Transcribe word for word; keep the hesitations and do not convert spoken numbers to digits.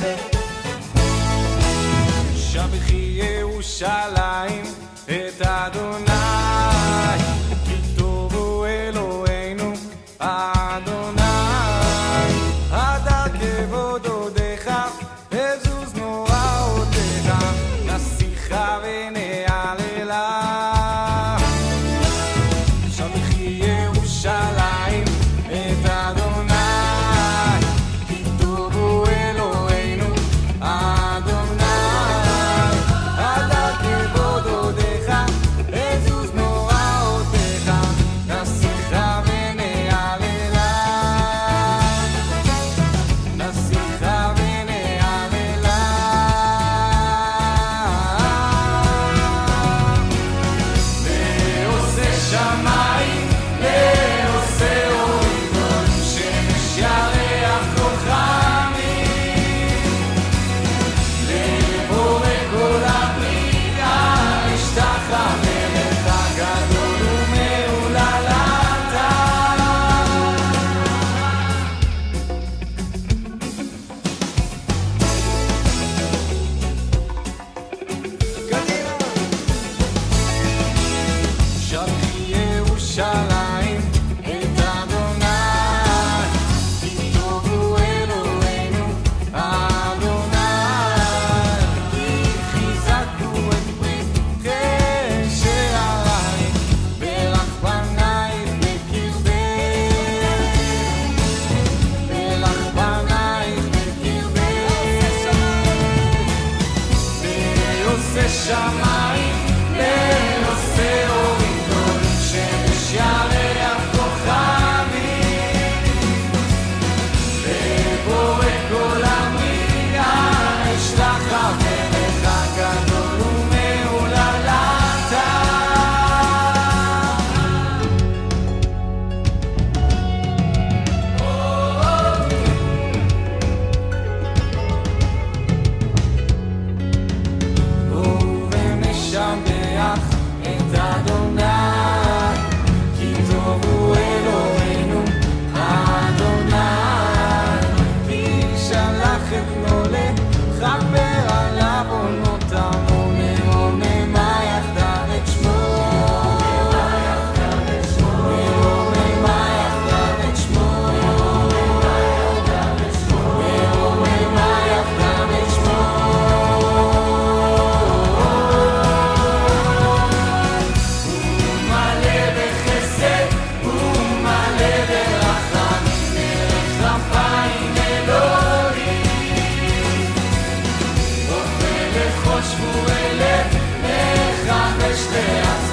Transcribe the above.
שבחי ירושלים את אדוני, כי טוב הוא אלוהינו אדוני. הדר כבוד הודיך וזוז נוראותיך, נשיך ונהללה. שבחי ירושלים את אדוני, כי טוב הוא אלוהינו אדוני. הדר כבוד הודיך וזוז נוראותיך, נשיך ונהללה. נשיך ונהללה. לעושה שמיים, לעושה אוריון, שמש ירח כוכבים, לבורא כל הבריאה, השתחווה לך גדול ומהולל אתה. קדימה. שבחי ירושלים את אדוני, כי טוב הוא אלוהינו אדוני. כי חיזקנו את בריתכם שערייך, ברחמנייך בקרבך, ברחמנייך בקרבך. לעושה שמיים, לעושה אוריון, שמש ירח כוכבים, לבורא כל הבריאה, השתחווה לך גדול ומהולל אתה. בואו ונשבח את אדוני, כי טוב הוא אלוהינו אדוני. כי שלח את בנו לכפר על עוונותינו, ונרוממה יחדיו את שמו. נרוממה יחדיו את שמו. נרוממה יחדיו את שמו. הוא מלא בחסד, הוא מלא ברחמים, ארך כפיים אלוהים. אוכל לכל שבורי לב, מחמש לעצמם.